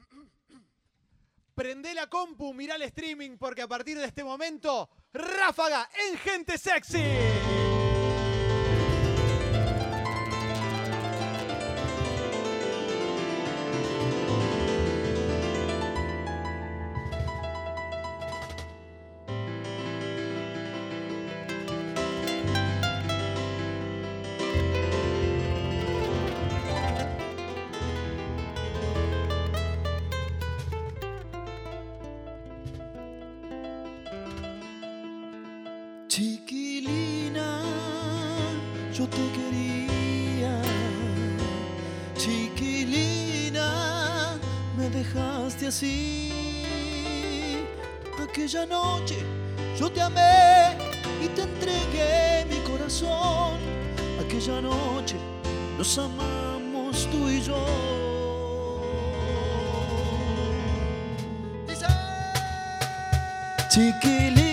Prende la compu, mirá el streaming, porque a partir de este momento, Ráfaga en Gente Sexy. Chiquilina, yo te quería. Chiquilina, me dejaste así. Aquella noche yo te amé y te entregué mi corazón. Aquella noche nos amamos tú y yo. Dice, chiquilina,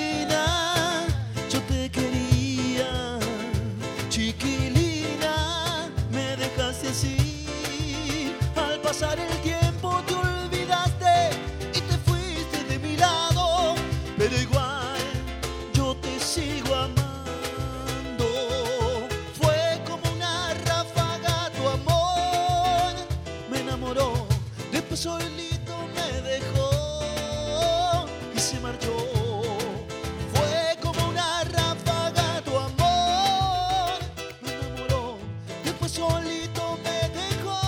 pasar el tiempo te olvidaste y te fuiste de mi lado, pero igual yo te sigo amando. Fue como una ráfaga tu amor, me enamoró, después solito me dejó y se marchó. Fue como una ráfaga tu amor, me enamoró, después solito me dejó.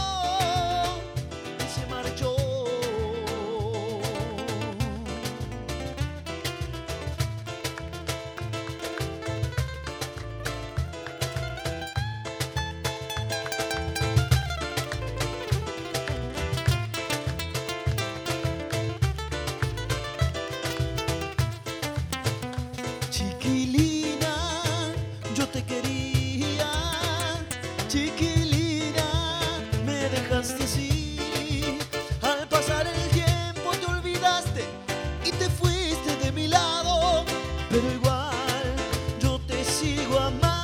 Chiquilina, yo te quería. Chiquilina, me dejaste así. Al pasar el tiempo te olvidaste y te fuiste de mi lado, pero igual yo te sigo amando.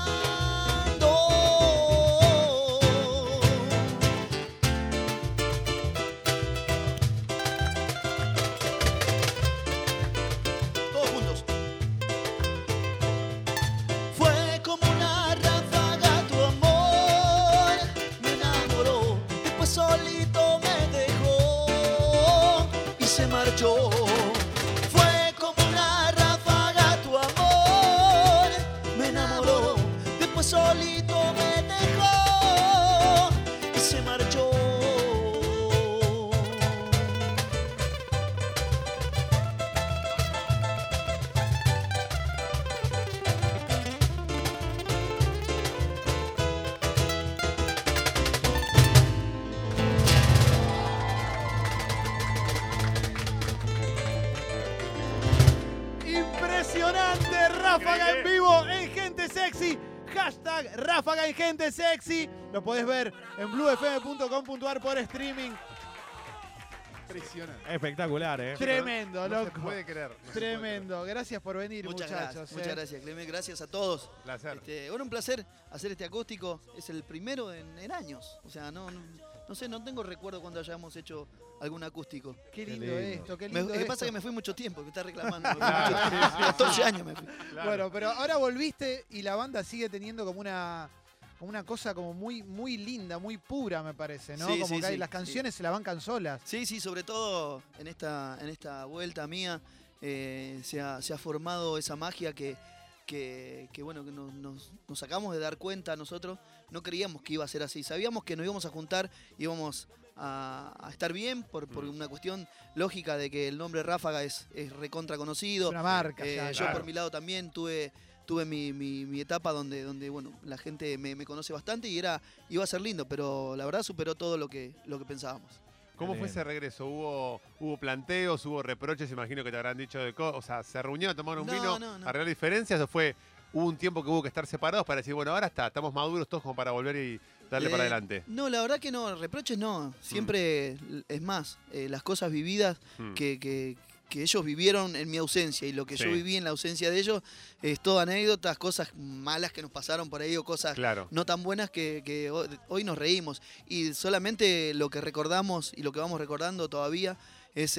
Todos juntos. Fue como una ráfaga tu amor, me enamoró, después solito me dejó y se marchó. Fue como una ráfaga tu amor, me enamoró, después solito me dejó y se marchó. Impresionante, Ráfaga en vivo en Gente Sexy. Hashtag Ráfaga en Gente Sexy. Lo podés ver en bluefm.com.ar por streaming. Impresionante. Espectacular, ¿eh? Tremendo, No loco. se puede creer. Tremendo. Gracias por venir, Muchas muchachos. gracias, muchas gracias, Clemente. Gracias a todos. Placer. Bueno, un placer hacer este acústico. Es el primero en años. O sea, no sé, no tengo recuerdo cuando hayamos hecho algún acústico. Qué lindo, lindo. esto, qué lindo Lo que pasa esto. es que me fui mucho tiempo, me está reclamando. Claro, Mucho tiempo. 14 años me fui. Claro. Bueno, pero ahora volviste y la banda sigue teniendo como una cosa como muy linda, muy pura, me parece, ¿no? Sí, como sí, que sí, las canciones se la bancan solas. Sí, sobre todo en esta vuelta mía se ha formado esa magia que bueno, que nos acabamos de dar cuenta nosotros. No creíamos que iba a ser así. Sabíamos que nos íbamos a juntar, íbamos a estar bien por una cuestión lógica de que el nombre Ráfaga es recontra conocido. Es una marca ya, Yo claro. por mi lado también tuve mi etapa donde bueno, la gente me conoce bastante y iba a ser lindo, pero la verdad superó todo lo que pensábamos. ¿Cómo fue ese regreso? ¿Hubo planteos, hubo reproches? Imagino que te habrán dicho de cosas. O sea, ¿se reunieron, tomaron un vino, No. arreglar diferencias? ¿O hubo un tiempo que hubo que estar separados para decir, bueno, ahora estamos maduros todos como para volver y darle para adelante? No, la verdad que no, reproches no. Siempre, es más, las cosas vividas que ellos vivieron en mi ausencia y lo que yo viví en la ausencia de ellos es todo anécdotas, cosas malas que nos pasaron por ahí o cosas no tan buenas que hoy nos reímos. Y solamente lo que recordamos y lo que vamos recordando todavía es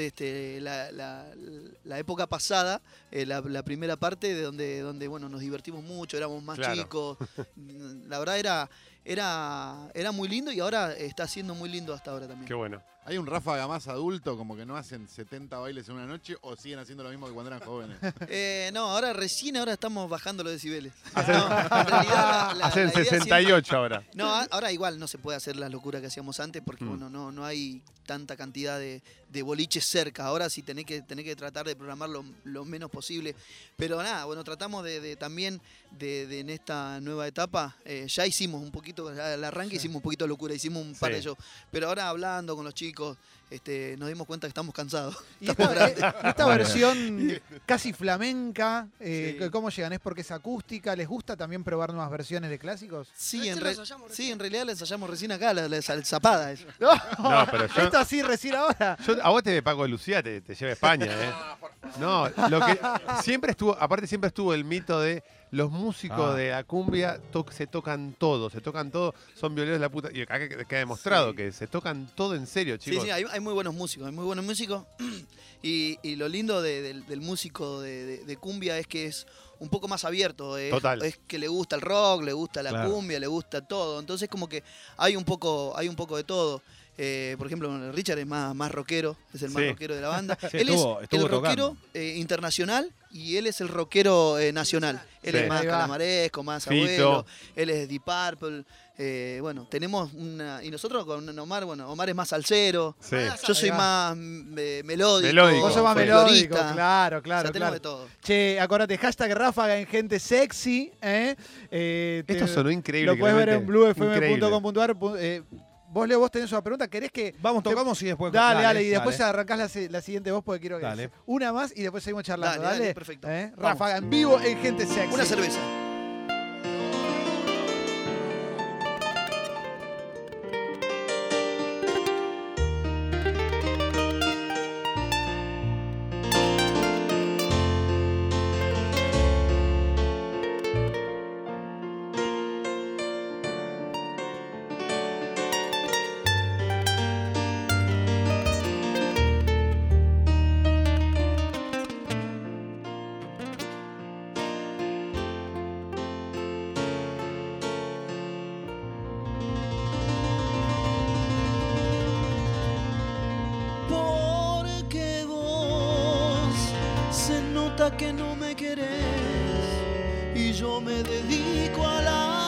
la época pasada, la primera parte de donde bueno, nos divertimos mucho, éramos más chicos. La verdad era muy lindo y ahora está siendo muy lindo hasta ahora también. Qué bueno. ¿Hay un Ráfaga más adulto, como que no hacen 70 bailes en una noche o siguen haciendo lo mismo que cuando eran jóvenes? No, ahora estamos bajando los decibeles. En realidad, hacen la idea 68 siempre, ahora. No, ahora igual no se puede hacer la locura que hacíamos antes porque bueno, no hay tanta cantidad de boliches cerca. Ahora sí tenés que tratar de programar lo menos posible. Pero nada, bueno, tratamos también en esta nueva etapa, ya hicimos un poquito, al arranque hicimos un poquito de locura, hicimos un par de shows. Pero ahora hablando con los chicos, nos dimos cuenta que estamos cansados. Y esta versión casi flamenca, ¿cómo llegan? ¿Es porque es acústica? ¿Les gusta también probar nuevas versiones de clásicos? Sí, en realidad la ensayamos recién acá, la zapada. No, pero esto así recién ahora. A vos Paco de Lucía te lleva a España, ¿eh? No, lo que siempre estuvo el mito de los músicos de la cumbia se tocan todo, son violeros de la puta. Y acá queda demostrado que se tocan todo en serio, chicos. Sí, hay muy buenos músicos, y lo lindo del músico de cumbia es que es un poco más abierto. Total. Es que le gusta el rock, le gusta la cumbia, le gusta todo. Entonces como que hay un poco de todo. Por ejemplo, Richard es más rockero, es el más rockero de la banda. Él es el rockero internacional y él es el rockero nacional. Él es más Calamaresco, más Abuelo, él es Deep Purple. Bueno, tenemos y nosotros con Omar, bueno, Omar es más salsero. Sí. Yo soy más melódico. Vos sos más melódico, claro. O sea, tenemos de todo. Che, acordate, hashtag Ráfaga en Gente Sexy. Esto sonó increíble. Lo puedes ver en bluefm.com.ar. Vos tenés una pregunta, ¿querés que... Tocamos y después... Dale, y después arrancás la siguiente voz porque quiero que... Una más y después seguimos charlando, dale. Perfecto. Ráfaga en vivo en Gente Sexy. Una cerveza. Que no me querés y yo me dedico al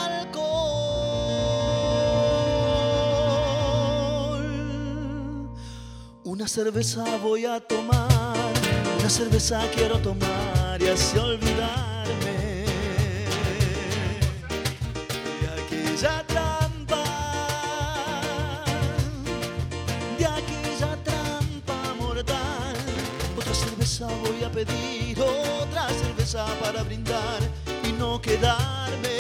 alcohol. Una cerveza voy a tomar, una cerveza quiero tomar y así olvidarme de aquella trampa, mortal. Otra cerveza voy a pedir, otra cerveza para brindar y no quedarme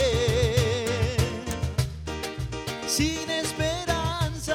sin esperanzas,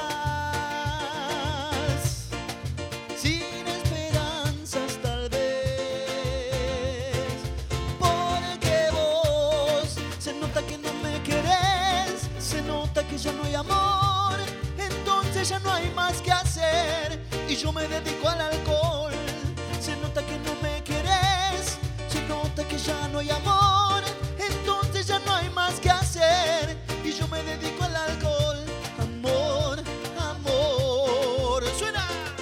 tal vez, porque vos se nota que no me querés, se nota que ya no hay amor, entonces ya no hay más que hacer y yo me dedico al alcohol. Se nota que no me querés, se nota que ya no hay amor, entonces ya no hay más que hacer y yo me dedico al alcohol. Amor, amor, suena.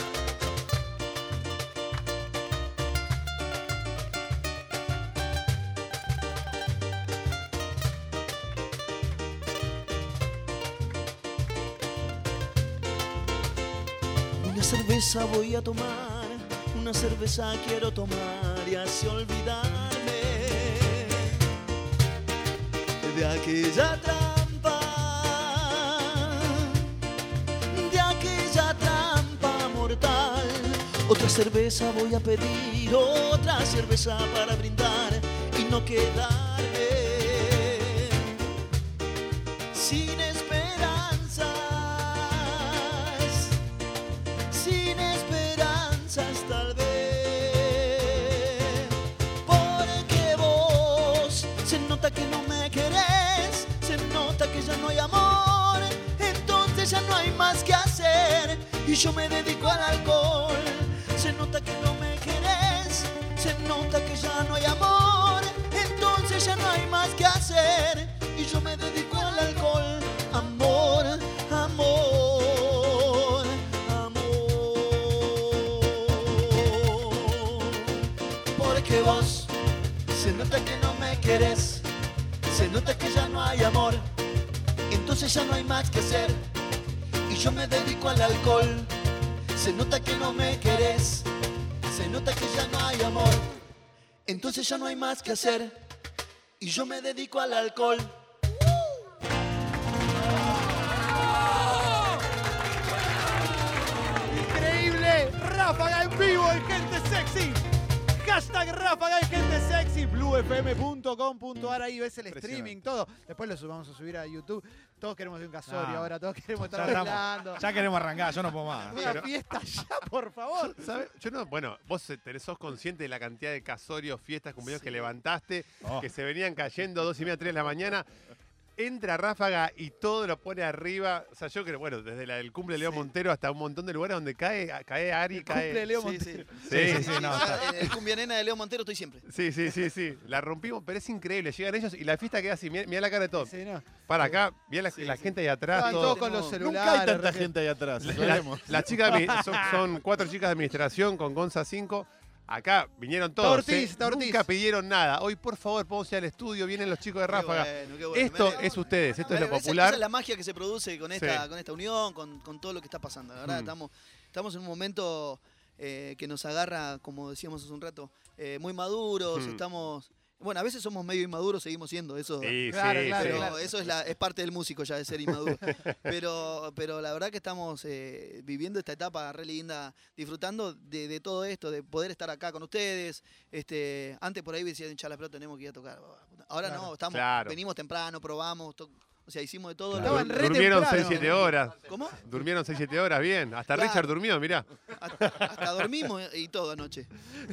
Una cerveza voy a tomar, una cerveza quiero tomar y así olvidarme de aquella trampa, mortal. Otra cerveza voy a pedir, otra cerveza para brindar y no quedarme sin esperanzas, tal vez, yo me dedico al alcohol. Se nota que no me querés, se nota que ya no hay amor, entonces ya no hay más que hacer y yo me dedico al alcohol. Amor, amor, amor. Porque vos se nota que no me querés, se nota que ya no hay amor, entonces ya no hay más que hacer y yo me dedico al alcohol. Se nota que no me querés, se nota que ya no hay amor, entonces ya no hay más que hacer y yo me dedico al alcohol. Increíble, Ráfaga en vivo en Gente Sexy. Hashtag Ráfaga en Gente Sexy, bluefm.com.ar, ahí ves el streaming, todo. Después lo vamos a subir a YouTube. Todos queremos ver un casorio ahora, todos queremos estar bailando. Ya queremos arrancar, yo no puedo más. Una fiesta ya, por favor. ¿Sabes? Yo no, bueno, vos sos consciente de la cantidad de casorios, fiestas, cumpleaños que levantaste, que se venían cayendo 2:30, 3 de la mañana. Entra Ráfaga y todo lo pone arriba. O sea, yo creo, bueno, desde el cumple de Leo Montero hasta un montón de lugares donde cae Ari, El cae. cumple de Leo Montero. Sí. El cumbia nena de Leo Montero estoy siempre. Sí. La rompimos, pero es increíble. Llegan ellos y la fiesta queda así. Mirá la cara de todos. Sí, no. Para acá, mirá la gente ahí atrás. Estaban todos con los Nunca celulares. hay tanta gente ahí atrás. Sabemos. Las chicas son 4 chicas de administración con Gonza 5. Acá vinieron todos. Está Ortiz. Nunca pidieron nada. Hoy, por favor, podemos ir al estudio. Vienen los chicos de Ráfaga. Qué bueno. Esto es ustedes, esto es lo Esa popular. es la magia que se produce con esta unión, con todo lo que está pasando. La verdad, estamos en un momento que nos agarra, como decíamos hace un rato, muy maduros. Estamos... Bueno, a veces somos medio inmaduros, seguimos siendo eso. Claro. Pero eso es parte del músico ya, de ser inmaduro. pero la verdad que estamos viviendo esta etapa re linda, disfrutando de todo esto, de poder estar acá con ustedes. Antes por ahí decían, hinchar la pelota, tenemos que ir a tocar. Ahora no, venimos temprano, probamos, o sea, hicimos de todo. Estaban re Durmieron temprano. 6-7 horas. ¿Cómo? Durmieron 6-7 horas, bien. Hasta Claro. Richard durmió, mirá. Hasta dormimos y todo anoche.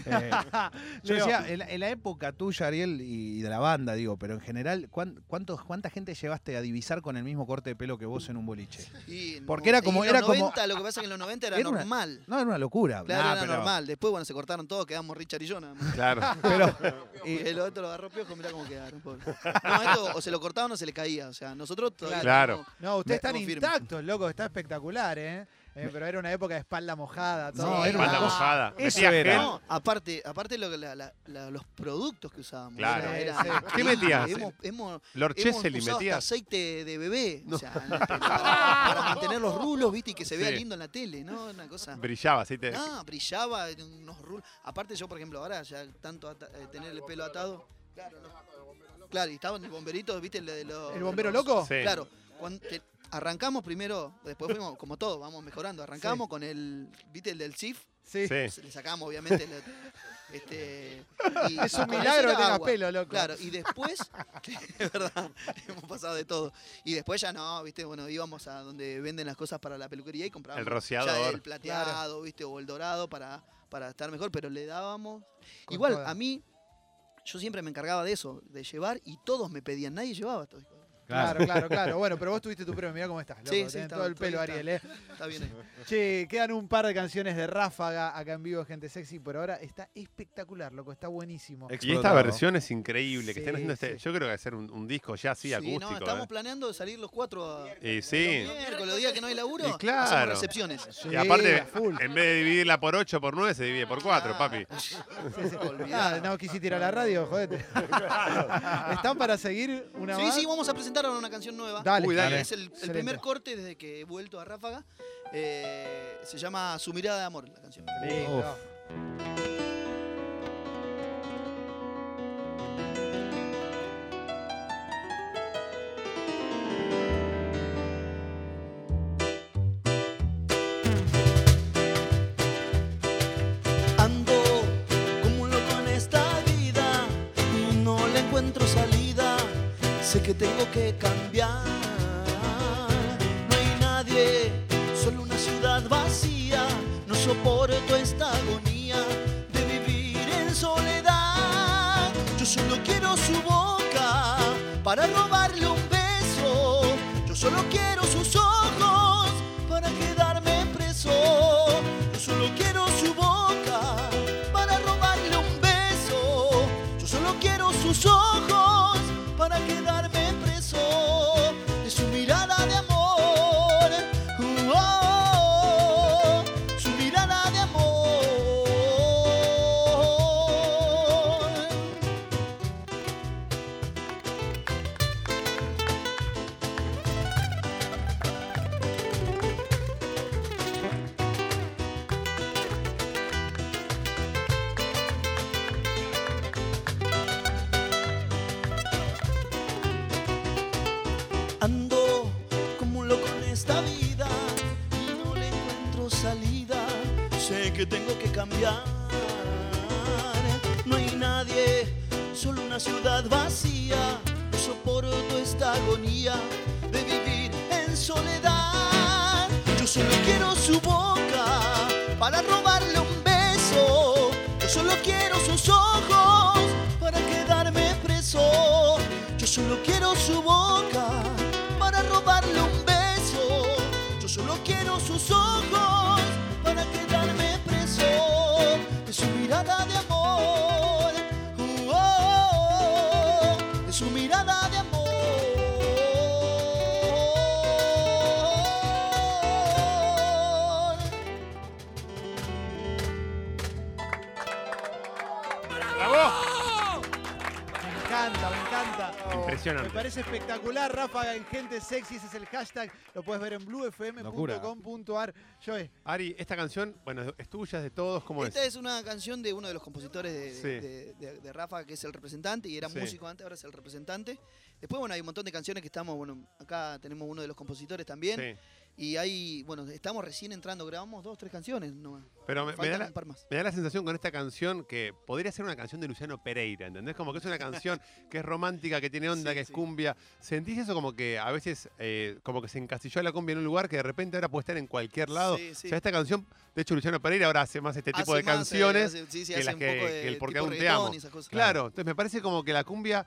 Yo decía, en la época tuya, Ariel, y de la banda, digo, pero en general, ¿cuánta gente llevaste a divisar con el mismo corte de pelo que vos en un boliche? Porque era como... En los 90, lo que pasa es que en los 90 era normal. No, era una locura. Claro, era pero- normal. Después, bueno, se cortaron todos, quedamos Richard y yo nada más. Claro. Pero, Y el otro lo agarró piojo, mirá cómo quedaron, pobre. No, esto o se lo cortaban o se le caía. O sea, nosotros todavía Claro. No, ustedes están Estamos firmes. intactos, loco, está espectacular, pero era una época de espalda mojada. Todo. No, era una Espalda cosa- mojada. eso Metía era. gel. No, aparte los productos que usábamos. Claro. Era Sí. ¿Qué increíble. metías? Hemos Lord Chesley usado metía. hasta aceite de bebé. O sea, para mantener los rulos, viste, y que se vea Sí. lindo en la tele, ¿no? Una cosa. Brillaba, así te. No, brillaba en unos rulos. Aparte yo, por ejemplo, ahora ya tanto tener el pelo atado. Claro, y estaba en el bomberito, ¿viste? ¿El bombero loco? Sí. Claro, cuando arrancamos primero, después fuimos, como todo, vamos mejorando. Arrancamos con el, ¿viste? El del CIF. Sí. Sí. Le sacamos, obviamente. Y Es un con milagro eso que era tenga agua. pelo, loco. Claro, y después, es verdad, hemos pasado de todo. Y después ya no, ¿viste? Bueno, íbamos a donde venden las cosas para la peluquería y comprábamos. El rociador. Ya el plateado, ¿viste? O el dorado para estar mejor, pero le dábamos. Con Igual, toda. a mí, yo siempre me encargaba de eso, de llevar, y todos me pedían, nadie llevaba todo. Claro. Bueno, pero vos tuviste tu premio, mirá cómo estás, loco. Sí, Tenés está, todo el pelo, todavía Ariel, Está bien ahí. Che, quedan un par de canciones de Ráfaga acá en vivo, Gente Sexy, por ahora está espectacular, loco, está buenísimo. Y esta Explotado. versión es increíble. Que estén Sí, haciendo sí. Yo creo que va a ser un disco ya así, Sí, acústico. no, estamos planeando de salir los 4 a Y sí. miércoles, los días que no hay laburo, Y claro. hacemos recepciones. Sí, Y aparte, a full. en vez de dividirla por 8, por 9, se divide por 4, papi. Olvidá. No quisiste ir a la radio, jodete. ¿Están para seguir una Sí, más? sí, vamos a presentar ahora una canción nueva. Dale, Uy, dale. Es el Excelente. primer corte desde que he vuelto a Ráfaga. Se llama Su mirada de amor, la canción. Lindo. Ando como un loco en esta vida, no le encuentro salida, sé que tengo que cambiar. No hay nadie, solo una ciudad vacía, no soporto esta agonía de vivir en soledad. Yo solo quiero su boca para robarle un beso, yo solo quiero sus ojos para quedarme preso. sé que tengo que cambiar. No hay nadie, solo una ciudad vacía. No soporto esta agonía de vivir en soledad. Yo solo quiero su boca para robarle un beso. Yo solo quiero sus ojos para quedarme preso. Yo solo quiero su boca para robarle un beso. Yo solo quiero sus ojos para quedarme preso de su mirada de amor, de su mirada de amor. Me encanta. Impresionante. Me parece espectacular, Ráfaga en Gente Sexy, ese es el hashtag, lo puedes ver en bluefm.com.ar. Joey. Ari, esta canción, bueno, es tuya, es de todos, ¿cómo Esta es? es una canción de uno de los compositores de Ráfaga, que es el representante, y era músico antes, ahora es el representante. Después, bueno, hay un montón de canciones que estamos, bueno, acá tenemos uno de los compositores también. Sí. Y ahí, bueno, estamos recién entrando, grabamos 2 o 3 canciones nomás. Pero me Faltan da un par más. me da la sensación con esta canción que podría ser una canción de Luciano Pereira, ¿entendés? Como que es una canción que es romántica, que tiene onda, Sí, que es sí. cumbia. ¿Sentís eso como que a veces como que se encasilló la cumbia en un lugar que de repente ahora puede estar en cualquier lado? Sí, sí. O sea, esta canción, de hecho Luciano Pereira ahora hace más este tipo Hace de más, canciones sí, que hace las un que, poco de que el Porque tipo aún te reggaetón amo. y esas cosas. Claro, entonces me parece como que la cumbia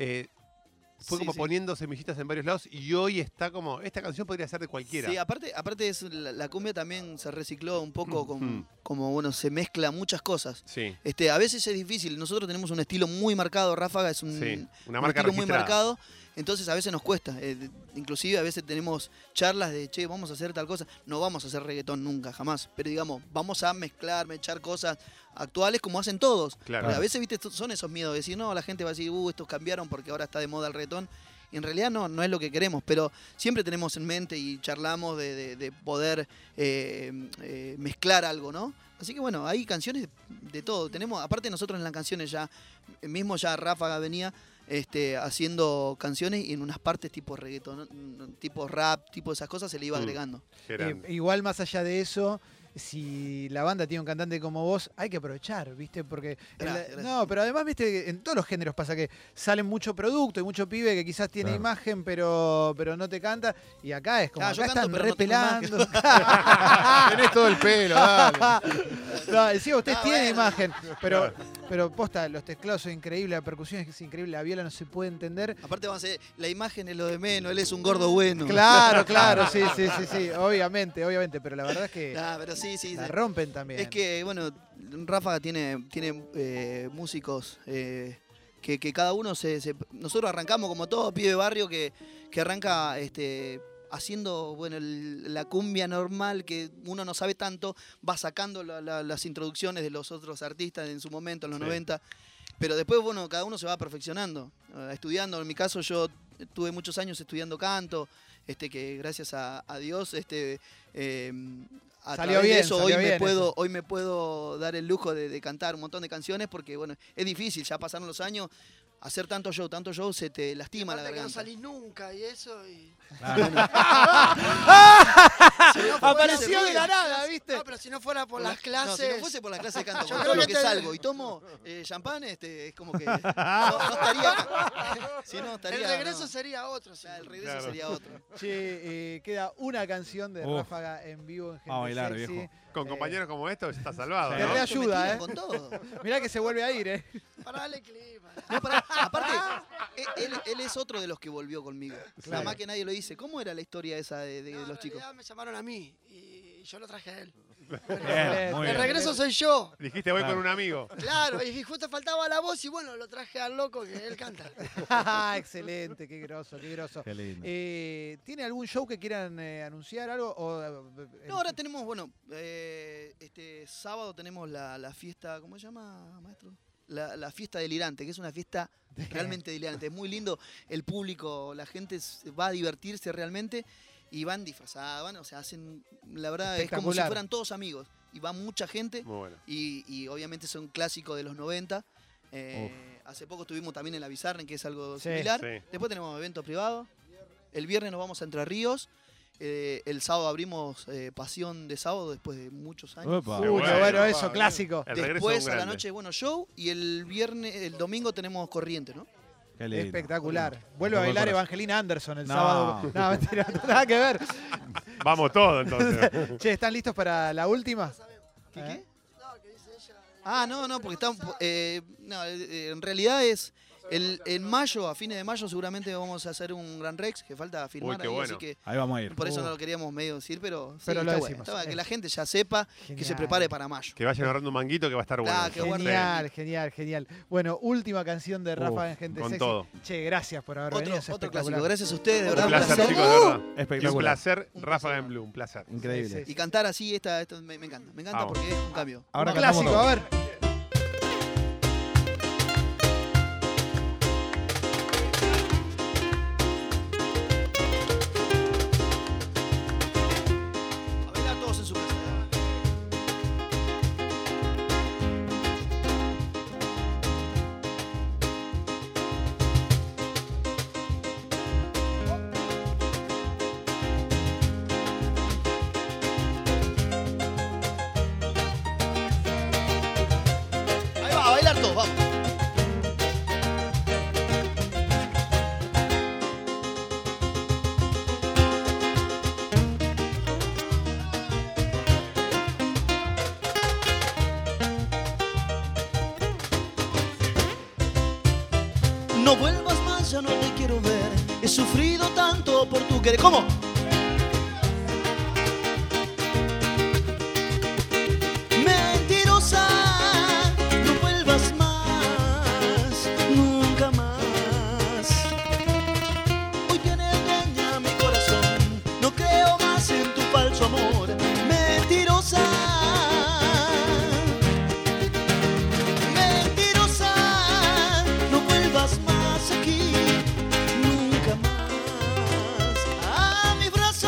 fue Sí, como sí. poniendo semillitas en varios lados y hoy está como, esta canción podría ser de cualquiera. Sí, aparte es, la cumbia también se recicló un poco, Mm. como bueno, se mezcla muchas cosas. Sí, A veces es difícil, nosotros tenemos un estilo muy marcado, Ráfaga es un, sí, una un marca estilo muy registrada. marcado, entonces a veces nos cuesta. Inclusive a veces tenemos charlas de, che, vamos a hacer tal cosa. No vamos a hacer reggaetón nunca, jamás. Pero digamos, vamos a echar cosas actuales como hacen todos. Claro. Porque a veces, viste, son esos miedos de decir, no, la gente va a decir, estos cambiaron porque ahora está de moda el reggaetón. Y en realidad no es lo que queremos, pero siempre tenemos en mente y charlamos de poder mezclar algo, ¿no? Así que bueno, hay canciones de todo. Aparte nosotros en las canciones ya Ráfaga venía haciendo canciones y en unas partes tipo reggaetón, tipo rap, tipo esas cosas se le iba agregando. Qué grande. Igual más allá de eso, si la banda tiene un cantante como vos, hay que aprovechar, ¿viste? Porque Gracias. no, pero además, ¿viste? En todos los géneros pasa que salen mucho producto y mucho pibe que quizás tiene Claro. imagen, pero no te canta. Y acá es como, Ah, yo acá canto, están pero no tengo repelando. Tenés todo el pelo, dale. No, encima usted tiene bueno. imagen, pero posta, los teclados son increíbles, la percusión es increíble, la viola no se puede entender. Aparte vamos a decir, la imagen es lo de menos, él es un gordo bueno. Claro, sí, obviamente, pero la verdad es que Ah, pero sí. la rompen también. Es que, bueno, Ráfaga tiene músicos que cada uno nosotros arrancamos como todo pibe de barrio que arranca haciendo, bueno, la cumbia normal que uno no sabe tanto, va sacando las introducciones de los otros artistas en su momento, en los 90. Pero después, bueno, cada uno se va perfeccionando, estudiando. En mi caso, yo tuve muchos años estudiando canto, que gracias a Dios, a Salió través de bien, eso salió bien eso. hoy me puedo dar el lujo de cantar un montón de canciones porque, bueno, es difícil, ya pasaron los años, hacer tanto show se te lastima la Aparte que no garganta. salís nunca y eso. Y... Si no fuera Apareció por- de la nada, ¿viste? No, pero si no fuera por las No, clases. si no fuese por las clases de canto, Yo con creo todo lo que que te- salgo y tomo champán, es como que no estaría. Si no, estaría. el regreso no. sería otro. sí. El regreso Claro. sería otro. Che, queda una canción de Uf. Ráfaga en vivo en Gente Vamos a bailar, Sexy. viejo. Con compañeros como estos está salvado, Te ¿no? reayuda, Me tiran ¿eh? Con todo. Mirá que se vuelve a ir, Para darle clima. No, aparte, él es otro de los que volvió conmigo. Claro. Nada más que nadie lo dice. ¿Cómo era la historia esa de No, los en chicos? realidad me llamaron a mí y yo lo traje a él. Bien, muy El bien. regreso soy yo. Dijiste voy Claro. con un amigo. Claro, y justo faltaba la voz y bueno, lo traje al loco que él canta. Excelente, qué groso, qué groso. Qué lindo. ¿Tiene algún show que quieran anunciar algo? No, ahora tenemos, bueno, este sábado tenemos la fiesta, ¿cómo se llama, maestro? La fiesta delirante, que es una fiesta realmente delirante. Es muy lindo, el público, la gente va a divertirse realmente y van disfrazadas, o sea, hacen, la verdad, es como si Espectacular. fueran todos amigos. Y va mucha gente Muy bueno. y obviamente son clásicos de los 90. Hace poco estuvimos también en la Bizarren, que es algo Sí, similar. sí. Después tenemos eventos privados. El viernes nos vamos a Entre Ríos. El sábado abrimos Pasión de Sábado después de muchos años. Opa. Qué bueno, eso, clásico. El regreso de Después un a la grande. noche, show. Y el domingo tenemos Corriente, ¿no? Qué lindo. Espectacular. Vuelve a Tocó el bailar corazón. Evangelina Anderson el No. sábado. No, mentira, no nada que ver. Vamos todos, entonces. Che, ¿están listos para la última? ¿Qué? No, que dice ella. Ah, no, porque estamos. En realidad es. En mayo, a fines de mayo, seguramente vamos a hacer un Gran Rex que falta firmar. Uy, qué ahí, bueno. así que Ahí vamos a ir. por eso no lo queríamos medio decir, pero, sí, Pero lo está decimos. bueno. Que la gente ya sepa que se Genial. prepare para mayo. Que vayan agarrando un manguito que va a estar bueno. qué bueno. Genial. Bueno, última canción de Rafa en Gente con Sexy. todo. Che, gracias por haber venido. Es Otro espectacular. clásico. Gracias a ustedes, de Un verdad. placer, un chicos, de verdad. Espectacular. Un placer, Un Ráfaga placer. en Blue, un placer. Increíble. Sí, Y cantar así, esto me encanta. Me encanta Vamos. porque es un cambio. Ahora Un cantamos clásico, todo. a ver. A bailar todos en su casa. Ahí va, a bailar todos, vamos. No vuelvas más, ya no te quiero ver. He sufrido tanto por tu querer. ¿Cómo? Mentirosa, no vuelvas más, nunca más. Hoy tienes dueña mi corazón, no creo más en tu falso amor. Mentirosa. Mentirosa, no vuelvas más aquí, nunca más a mi brazo.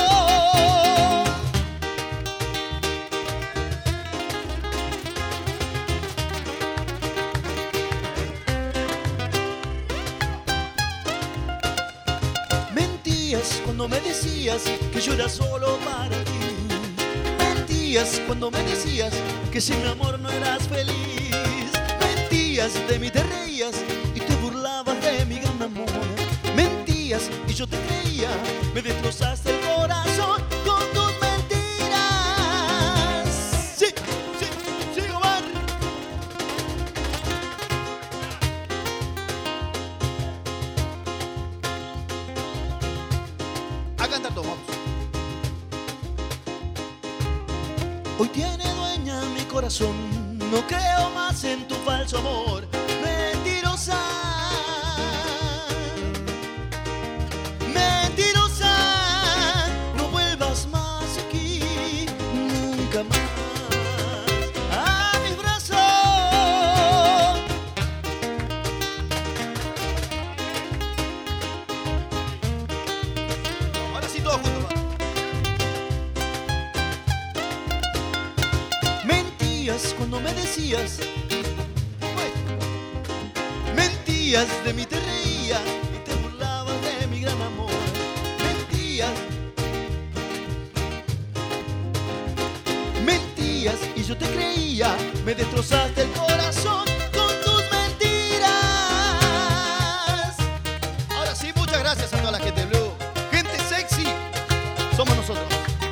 Mentías cuando me decías que yo era solo para ti. Mentías cuando me decías que sin mi amor no eras feliz. Mentías, de mí te reías y te burlabas de mi gran amor. Mentías y yo te creía, me destrozaste el corazón con tus mentiras. Sí, Omar. A cantar todos, vamos. Hoy tiene dueña mi corazón, no creo más en tu falso amor. Mentirosa. Mentirosa, no vuelvas más aquí, nunca más a mis brazos. Ahora sí todos juntos, va. Mentías cuando me decías, mentías, de mí te reías y te burlabas de mi gran amor. Mentías, mentías y yo te creía, me destrozaste el corazón con tus mentiras. Ahora sí, muchas gracias a toda la gente Blue. Gente sexy, somos nosotros.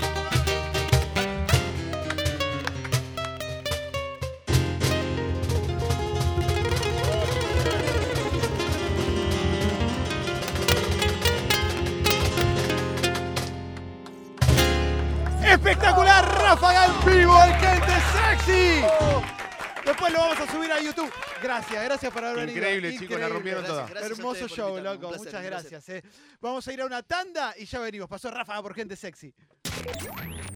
Espectacular, Ráfaga en vivo, el Gente Sexy. Después lo vamos a subir a YouTube. Gracias por haber venido. Increíble, chicos, la rompieron Gracias, toda. gracias a Hermoso ustedes por show, invitarme. loco. Un placer, Muchas un placer. gracias. Vamos a ir a una tanda y ya venimos. Pasó Ráfaga por Gente Sexy.